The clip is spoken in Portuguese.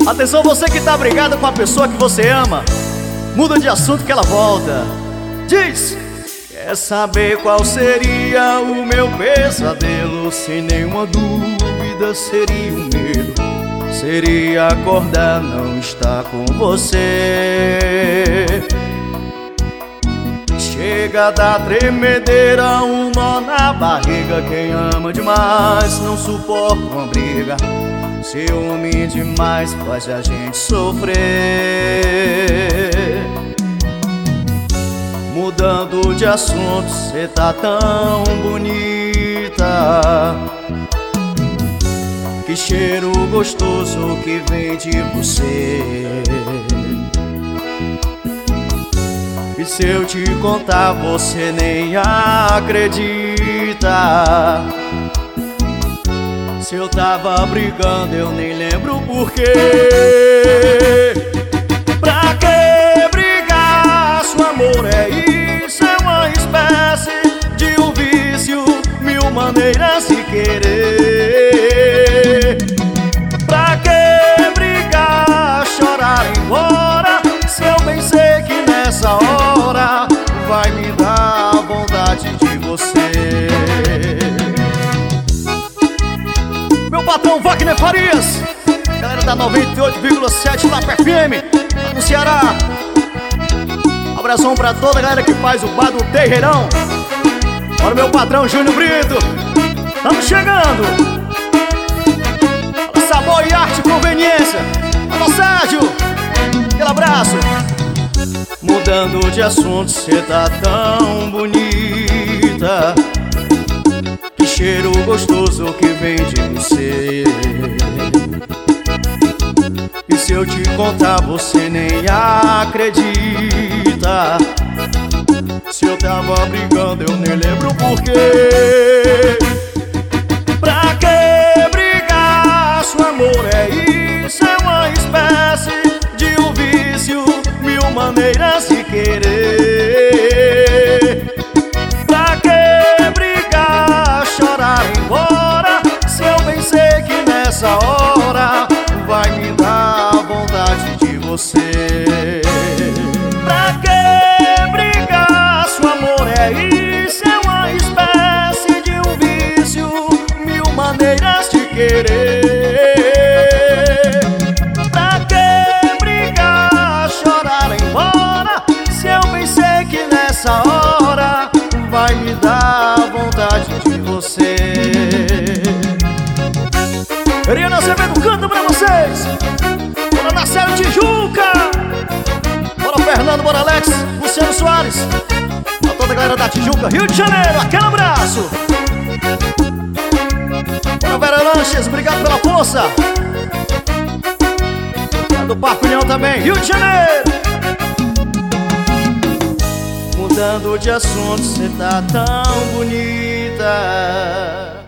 Atenção, você que tá brigado com a pessoa que você ama, muda de assunto que ela volta. Diz: quer saber qual seria o meu pesadelo? Sem nenhuma dúvida seria o medo. Seria acordar, não estar com você. Chega da tremedeira, um nó na barriga. Quem ama demais não suporta uma briga. Ciúme demais faz a gente sofrer. Mudando de assunto, cê tá tão bonita. Que cheiro gostoso que vem de você. E se eu te contar, você nem acredita. Se eu tava brigando, eu nem lembro porquê. Pra que brigar se o amor é isso? É uma espécie de um vício, mil maneiras de querer. Pra que brigar, chorar embora, se eu bem sei que nessa hora vai me dar vontade de você. Meu patrão Wagner Farias, galera da 98,7 Lapa FM, no Ceará. Abração pra toda a galera que faz o bar do Terreirão. Olha meu patrão Júnior Brito, estamos chegando. Olha, sabor e arte e conveniência. Alô Sérgio, aquele abraço. Mudando de assunto, cê tá tão bonita. Que cheiro gostoso que vem de você. E se eu te contar, você nem acredita. Se eu tava brigando, eu nem lembro porquê. Pra que brigar se o amor é isso? É uma espécie de um vício, mil maneiras de querer. Pra que brigar, chorar embora, se eu bem sei que nessa hora vai me dar vontade de você. Pra que brigar se o amor é isso? É uma espécie de um vício, mil maneiras de querer. Pra que brigar, chorar embora, se eu bem sei que nessa hora vai me dar vontade de você. Ariana Acevedo canta pra vocês. Bora Marcelo Tijuca. Bora Fernando, bora Alex, Luciano Soares. A toda a galera da Tijuca, Rio de Janeiro, aquele abraço. Bora Vera Lanches, obrigado pela força. A do Parque União também, Rio de Janeiro. Mudando de assunto, cê tá tão bonita.